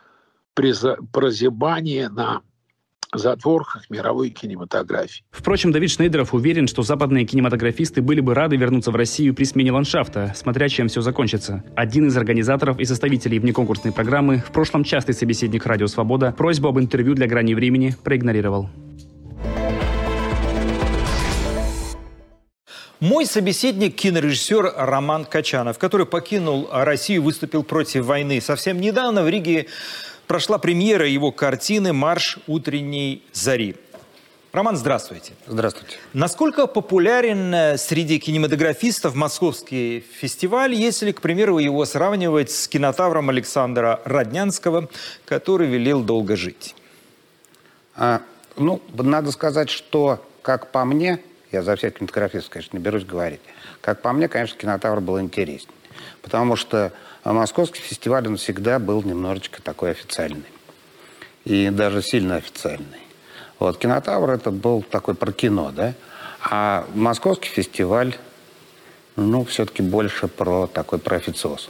прозябание на затворках мировой кинематографии. Впрочем, Давид Шнейдеров уверен, что западные кинематографисты были бы рады вернуться в Россию при смене ландшафта, смотря чем все закончится. Один из организаторов и составителей внеконкурсной программы, в прошлом частый собеседник «Радио Свобода», просьбу об интервью для «Грани времени» проигнорировал. Мой собеседник – кинорежиссер Роман Качанов, который покинул Россию, выступил против войны. Совсем недавно в Риге прошла премьера его картины «Марш утренней зари». Роман, здравствуйте. Здравствуйте. Насколько популярен среди кинематографистов московский фестиваль, если, к примеру, его сравнивать с кинотавром Александра Роднянского, который велел долго жить? А, ну, надо сказать, что, как по мне, я за всех кинематографистов, конечно, не берусь говорить, как по мне, конечно, кинотавр был интереснее. Потому что московский фестиваль, он всегда был немножечко такой официальный. И даже сильно официальный. Вот, кинотавр это был такой про кино, да? А московский фестиваль, ну, все-таки больше про такой про официоз.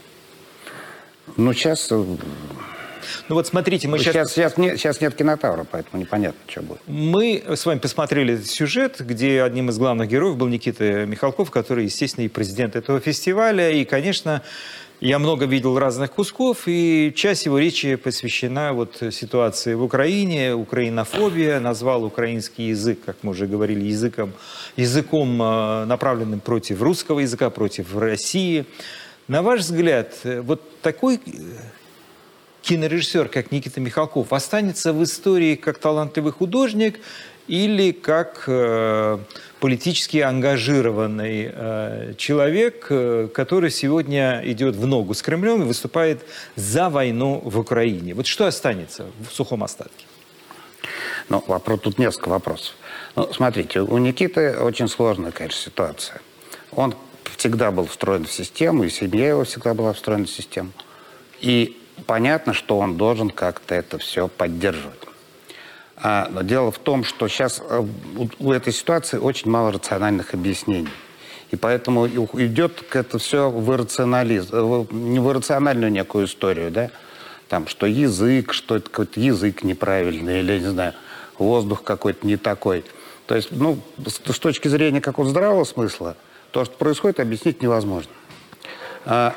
Ну, сейчас... Ну, вот смотрите, мы сейчас... Сейчас, сейчас, нет, сейчас нет кинотавра, поэтому непонятно, что будет. Мы с вами посмотрели сюжет, где одним из главных героев был Никита Михалков, который, естественно, и президент этого фестиваля. И, конечно, я много видел разных кусков, и часть его речи посвящена вот ситуации в Украине, украинофобия, назвал украинский язык, как мы уже говорили, языком, языком, направленным против русского языка, против России. На ваш взгляд, вот такой кинорежиссер, как Никита Михалков, останется в истории как талантливый художник или как э, политически ангажированный э, человек, э, который сегодня идет в ногу с Кремлем и выступает за войну в Украине? Вот что останется в сухом остатке? Ну, вопрос, тут несколько вопросов. Ну, смотрите, у Никиты очень сложная, конечно, ситуация. Он всегда был встроен в систему, и семья его всегда была встроена в систему. И понятно, что он должен как-то это все поддерживать. А, но дело в том, что сейчас у, у этой ситуации очень мало рациональных объяснений. И поэтому идет это все в иррационализм, не в иррациональную некую историю, да? Там, что язык, что это какой-то язык неправильный, или, не знаю, воздух какой-то не такой. То есть, ну, с, с точки зрения какого-то здравого смысла, то, что происходит, объяснить невозможно. А,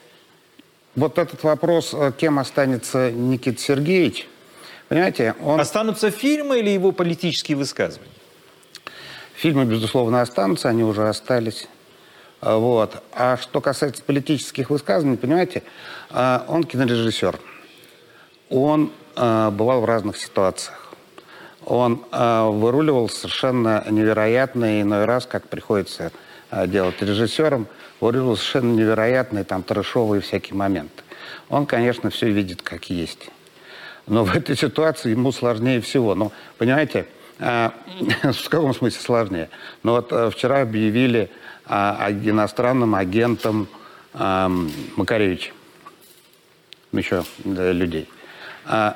вот этот вопрос, кем останется Никита Сергеевич, понимаете, он... Останутся фильмы или его политические высказывания? Фильмы, безусловно, останутся, они уже остались. Вот. А что касается политических высказываний, понимаете, он кинорежиссер. Он бывал в разных ситуациях. Он выруливал совершенно невероятные, иной раз, как приходится делать режиссером, выруливал совершенно невероятные, там, трэшовые всякие моменты. Он, конечно, все видит как есть. Но в этой ситуации ему сложнее всего. Ну, понимаете, э, в каком смысле сложнее? Ну, вот э, вчера объявили э, иностранным агентом э, Макаревича. Еще да, людей. А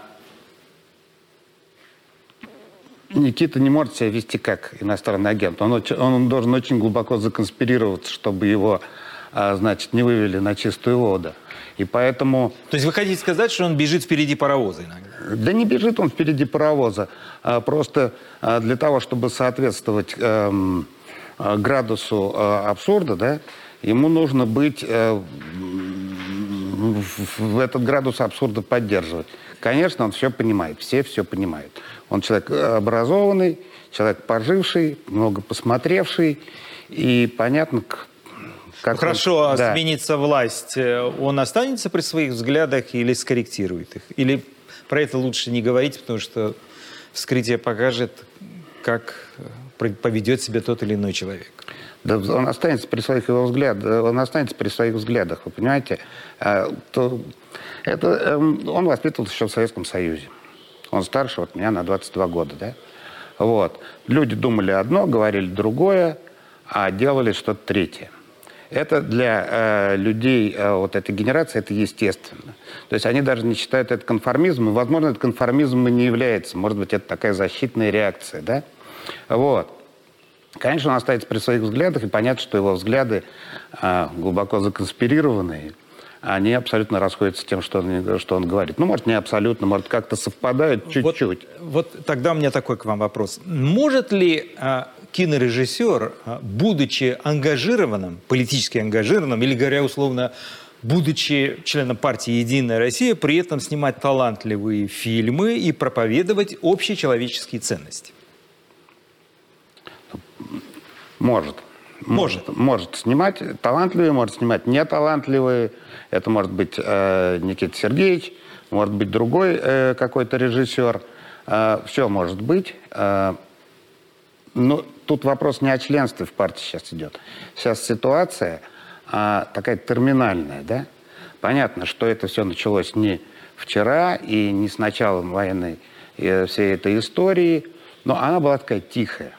Никита не может себя вести как иностранный агент. Он, он должен очень глубоко законспирироваться, чтобы его, э, значит, не вывели на чистую воду. И поэтому... То есть вы хотите сказать, что он бежит впереди паровоза иногда? Да не бежит он впереди паровоза. А просто для того, чтобы соответствовать э, градусу э, абсурда, да, ему нужно быть... Э, в этот градус абсурда поддерживать. Конечно, он все понимает, все все понимают. Он человек образованный, человек поживший, много посмотревший, и понятно... Ну, хорошо, он, а да. сменится власть, он останется при своих взглядах или скорректирует их? Или про это лучше не говорить, потому что вскрытие покажет, как поведет себя тот или иной человек? Да, он останется при своих его взглядах, он останется при своих взглядах, вы понимаете? То это, он воспитывался еще в Советском Союзе. Он старше вот меня на двадцать два года, да? Вот. Люди думали одно, говорили другое, а делали что-то третье. Это для э, людей э, вот этой генерации это естественно. То есть они даже не считают это конформизмом. Возможно, это конформизмом и не является. Может быть, это такая защитная реакция, да? Вот. Конечно, он остается при своих взглядах, и понятно, что его взгляды э, глубоко законспирированные, они абсолютно расходятся с тем, что он, что он говорит. Ну, может, не абсолютно, может, как-то совпадают чуть-чуть. Вот, вот тогда у меня такой к вам вопрос. Может ли э, кинорежиссер, э, будучи ангажированным, политически ангажированным, или, говоря условно, будучи членом партии «Единая Россия», при этом снимать талантливые фильмы и проповедовать общечеловеческие ценности? Может. Может. Может снимать талантливые, может снимать неталантливые. Это может быть э, Никита Сергеевич, может быть другой э, какой-то режиссер. Э, все может быть. Э, Ну, тут вопрос не о членстве в партии сейчас идет. Сейчас ситуация а, такая терминальная, да? Понятно, что это все началось не вчера и не с началом военной и всей этой истории, но она была такая тихая.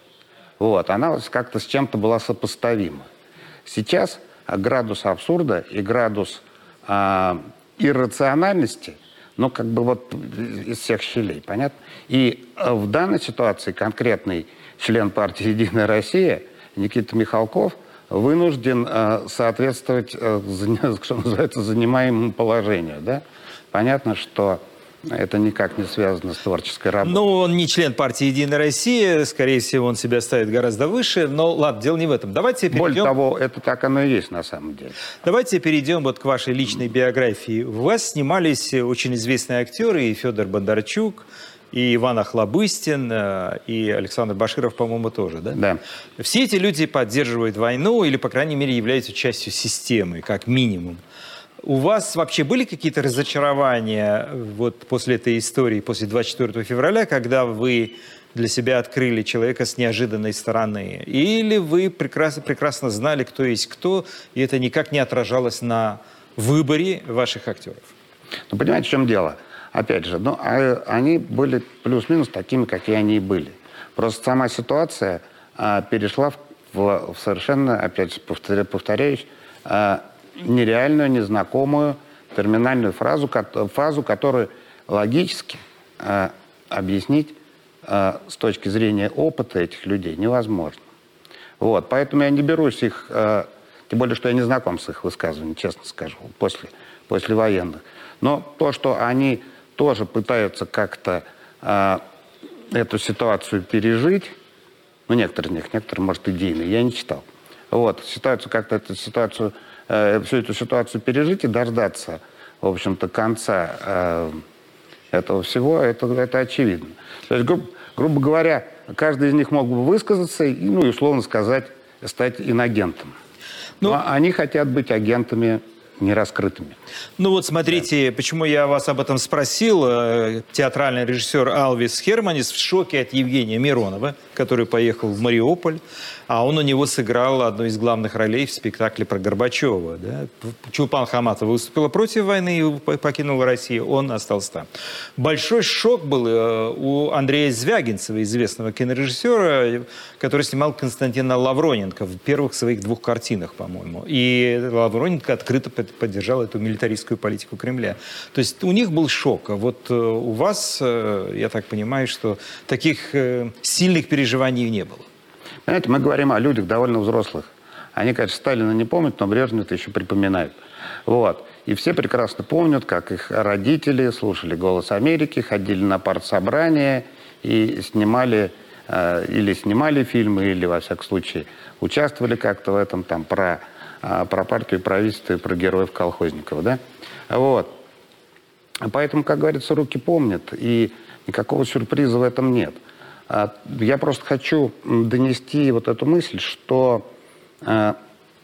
Вот, она как-то с чем-то была сопоставима. Сейчас градус абсурда и градус а, иррациональности, ну, как бы вот из всех щелей, понятно? И в данной ситуации конкретный член партии «Единая Россия» Никита Михалков вынужден э, соответствовать, э, что называется, занимаемому положению, да? Понятно, что это никак не связано с творческой работой. Ну, он не член партии «Единая Россия», скорее всего, он себя ставит гораздо выше, но ладно, дело не в этом. Давайте перейдем... Более того, это так оно и есть на самом деле. Давайте перейдем вот к вашей личной биографии. У вас снимались очень известные актеры, и Федор Бондарчук, и Иван Охлобыстин, и Александр Баширов, по-моему, тоже, да? Да. Все эти люди поддерживают войну или, по крайней мере, являются частью системы, как минимум. У вас вообще были какие-то разочарования вот после этой истории, после двадцать четвёртого февраля, когда вы для себя открыли человека с неожиданной стороны? Или вы прекрасно, прекрасно знали, кто есть кто, и это никак не отражалось на выборе ваших актеров? Ну, понимаете, в чем дело? Опять же, ну, а, они были плюс-минус такими, какие они и были. Просто сама ситуация а, перешла в, в, в совершенно, опять же, повторя, повторяюсь, а, нереальную, незнакомую терминальную фразу, фазу, которую логически э, объяснить э, с точки зрения опыта этих людей невозможно. Вот, поэтому я не берусь их, э, тем более, что я не знаком с их высказываниями, честно скажу, после, после военных. Но то, что они тоже пытаются как-то э, эту ситуацию пережить, ну, некоторые из них, некоторые, может, идейные, я не читал. Вот, ситуацию как-то, эту ситуацию всю эту ситуацию пережить и дождаться, в общем-то, конца э, этого всего, это, это очевидно. То есть, грубо, грубо говоря, каждый из них мог бы высказаться и, ну, и условно сказать, стать инагентом. Но, Но они хотят быть агентами нераскрытыми. Ну вот смотрите, да. Почему я вас об этом спросил. Театральный режиссер Алвис Херманис в шоке от Евгения Миронова, который поехал в Мариуполь, а он у него сыграл одну из главных ролей в спектакле про Горбачева. Да? Чулпан Хаматова выступила против войны и покинула Россию, он остался там. Большой шок был у Андрея Звягинцева, известного кинорежиссера, который снимал Константина Лавроненко в первых своих двух картинах, по-моему. И Лавроненко открыто поддержал эту милитаристскую политику Кремля. То есть у них был шок. А вот у вас, я так понимаю, что таких сильных переживаний не было. Знаете, мы говорим о людях довольно взрослых. Они, конечно, Сталина не помнят, но Брежнева-то еще припоминают. Вот. И все прекрасно помнят, как их родители слушали «Голос Америки», ходили на партсобрания и снимали, э, или снимали фильмы, или, во всяком случае, участвовали как-то в этом, там, про, э, про партию, правительство и про героев-колхозников, да? Вот. Поэтому, как говорится, руки помнят, и никакого сюрприза в этом нет. Я просто хочу донести вот эту мысль, что, э,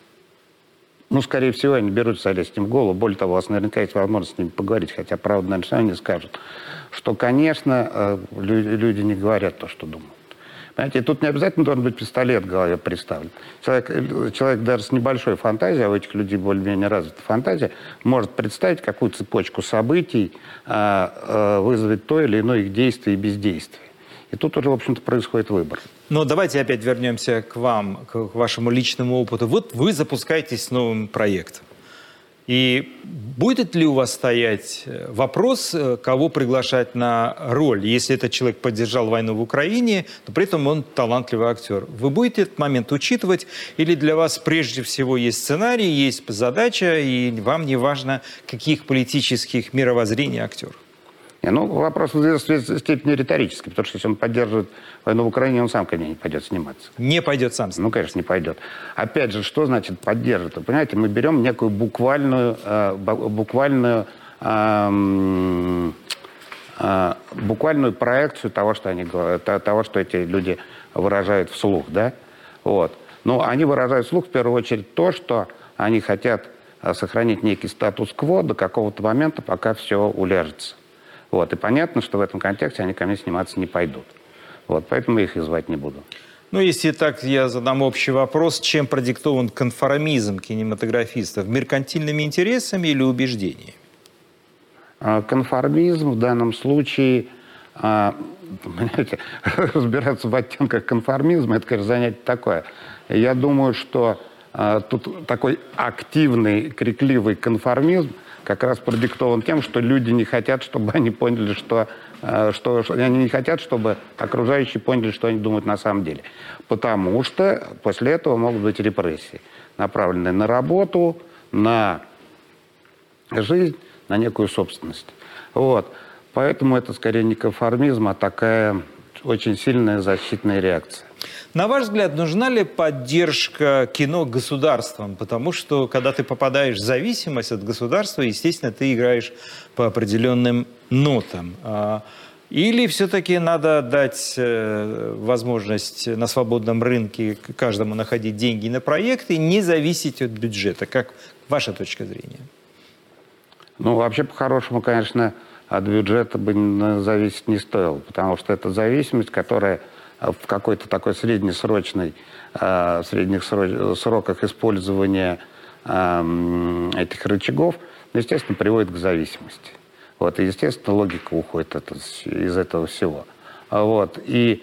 ну, скорее всего, они берутся залезть им в голову. Более того, у вас наверняка есть возможность с ними поговорить, хотя, правда, наверное, сами не скажут, что, конечно, э, люди не говорят то, что думают. Понимаете, тут не обязательно должен быть пистолет в голове представлен. Человек, человек даже с небольшой фантазией, а у этих людей более-менее развита фантазия, может представить, какую цепочку событий э, э, вызовет то или иное их действие и бездействие. И тут уже, в общем-то, происходит выбор. Но давайте опять вернемся к вам, к вашему личному опыту. Вот вы запускаетесь с новым проектом. И будет ли у вас стоять вопрос, кого приглашать на роль? Если этот человек поддержал войну в Украине, то при этом он талантливый актер. Вы будете этот момент учитывать? Или для вас прежде всего есть сценарий, есть задача, и вам не важно, каких политических мировоззрений актер? Не, ну, вопрос в известной степени риторический, потому что если он поддерживает войну в Украине, он сам, конечно, не пойдет сниматься. Не пойдет сам сниматься? Ну, конечно, не пойдет. Опять же, что значит поддерживает? Вы понимаете, мы берем некую буквальную, э, буквальную, э, э, буквальную проекцию того, что они говорят, того, что эти люди выражают вслух, да? Вот. Но они выражают вслух, в первую очередь, то, что они хотят сохранить некий статус-кво до какого-то момента, пока все уляжется. Вот. И понятно, что в этом контексте они ко мне сниматься не пойдут. Вот, поэтому я их и звать не буду. Ну, если так, я задам общий вопрос. Чем продиктован конформизм кинематографистов? Меркантильными интересами или убеждениями? Конформизм в данном случае, понимаете, разбираться в оттенках конформизма, это, конечно, занятие такое. Я думаю, что тут такой активный, крикливый конформизм как раз продиктован тем, что люди не хотят, чтобы они поняли, что, что, что они не хотят, чтобы окружающие поняли, что они думают на самом деле. Потому что после этого могут быть репрессии, направленные на работу, на жизнь, на некую собственность. Вот. Поэтому это скорее не конформизм, а такая очень сильная защитная реакция. На ваш взгляд, нужна ли поддержка кино государством? Потому что, когда ты попадаешь в зависимость от государства, естественно, ты играешь по определенным нотам. Или все-таки надо дать возможность на свободном рынке каждому находить деньги на проекты и не зависеть от бюджета? Как ваша точка зрения? Ну, вообще, по-хорошему, конечно, от бюджета бы зависеть не стоило, потому что это зависимость, которая в какой-то такой среднесрочной, э, средних сроках использования э, этих рычагов, естественно, приводит к зависимости. Вот, и, естественно, логика уходит это, из этого всего. Вот, и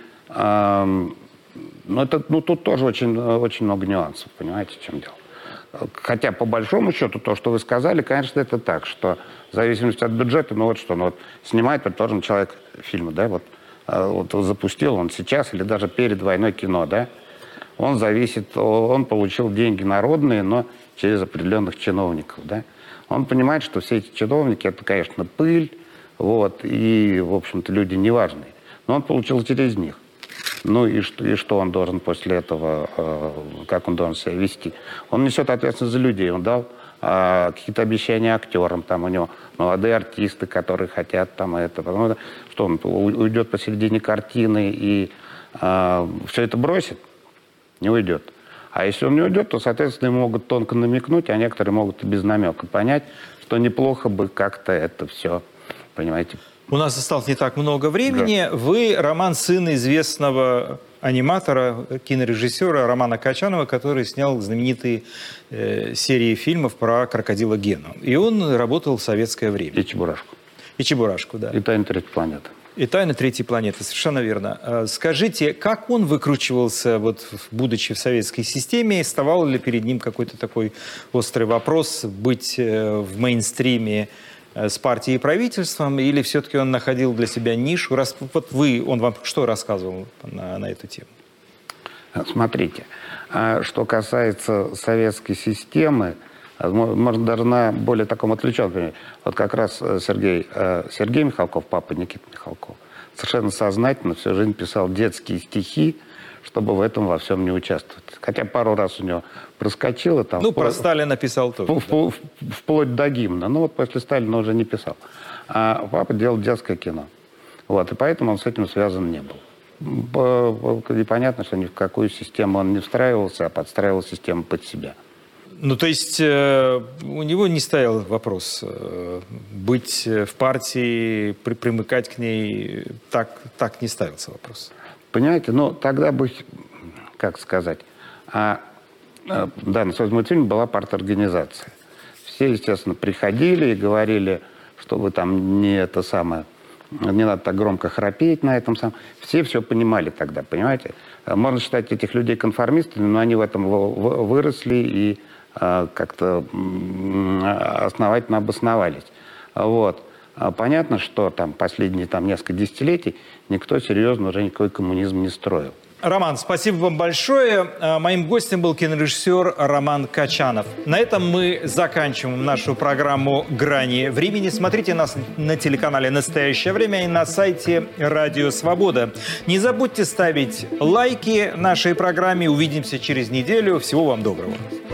э, ну, это, ну, тут тоже очень, очень много нюансов, понимаете, в чем дело. Хотя, по большому счету, то, что вы сказали, конечно, это так, что в зависимости от бюджета, ну вот что, ну вот снимает предположим, человек фильмы, да, вот, вот запустил он сейчас или даже перед войной кино, да, он зависит, он получил деньги народные, но через определенных чиновников, да. Он понимает, что все эти чиновники, это, конечно, пыль, вот, и, в общем-то, люди неважные, но он получил через них. Ну и что, и что он должен после этого, э, как он должен себя вести? Он несет ответственность за людей. Он дал э, какие-то обещания актерам, там у него молодые артисты, которые хотят там это. Потому что он уйдет посередине картины и э, все это бросит, не уйдет. А если он не уйдет, то, соответственно, ему могут тонко намекнуть, а некоторые могут и без намека понять, что неплохо бы как-то это все, понимаете. У нас осталось не так много времени. Да. Вы, Роман, сын известного аниматора, кинорежиссера Романа Качанова, который снял знаменитые э, серии фильмов про крокодила Гену. И он работал в советское время. И Чебурашку. И Чебурашку, да. И «Тайна третьей планеты». И «Тайна третьей планеты», совершенно верно. Скажите, как он выкручивался, вот, будучи в советской системе? Вставал ли перед ним какой-то такой острый вопрос быть в мейнстриме с партией и правительством, или все-таки он находил для себя нишу? Раз, вот вы, он вам что рассказывал на, на эту тему? Смотрите, что касается советской системы, может, даже на более таком отвлеченном примере. Вот как раз Сергей, Сергей Михалков, папа Никиты Михалкова, совершенно сознательно всю жизнь писал детские стихи, чтобы в этом во всем не участвовать. Хотя пару раз у него проскочило. Там, ну, вплоть, про Сталина писал тоже. Вплоть, да. Вплоть до гимна. Ну, вот после Сталина уже не писал. А папа делал детское кино. Вот, и поэтому он с этим связан не был. И понятно, что ни в какую систему он не встраивался, а подстраивал систему под себя. Ну, то есть э, у него не стоял вопрос э, быть в партии, при, примыкать к ней, так, так не ставился вопрос. Понимаете, ну тогда бы, как сказать, а, а, да, на советском мультфильме была парторганизация. Все, естественно, приходили и говорили, что вы там не это самое, не надо так громко храпеть на этом самом. Все все понимали тогда, понимаете? Можно считать этих людей конформистами, но они в этом выросли и а, как-то основательно обосновались. Вот. Понятно, что там последние там, несколько десятилетий никто серьезно уже никакой коммунизм не строил. Роман, спасибо вам большое. Моим гостем был кинорежиссер Роман Качанов. На этом мы заканчиваем нашу программу «Грани времени». Смотрите нас на телеканале «Настоящее время» и на сайте «Радио Свобода». Не забудьте ставить лайки нашей программе. Увидимся через неделю. Всего вам доброго.